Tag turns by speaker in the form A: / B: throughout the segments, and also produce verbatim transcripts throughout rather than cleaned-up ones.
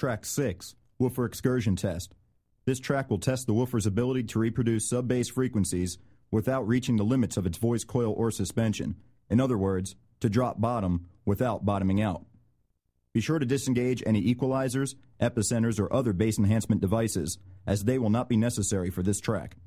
A: Track six, Woofer Excursion Test. This track will test the woofer's ability to reproduce sub-bass frequencies without reaching the limits of its voice coil or suspension. In other words, to drop bottom without bottoming out. Be sure to disengage any equalizers, epicenters, or other bass enhancement devices, as they will not be necessary for this track.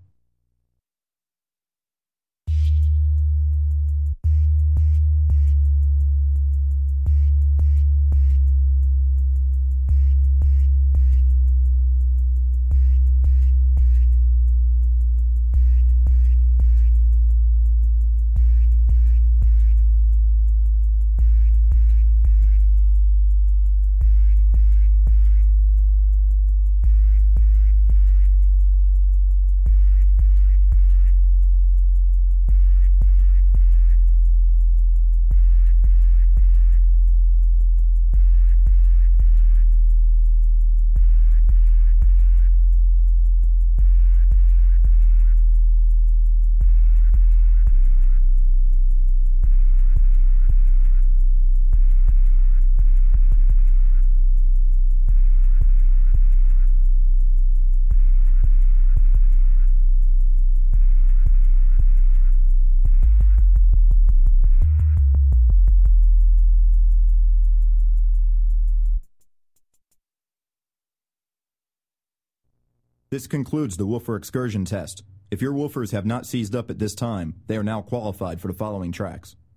A: This concludes the woofer excursion test. If your woofers have not seized up at this time, they are now qualified for the following tracks.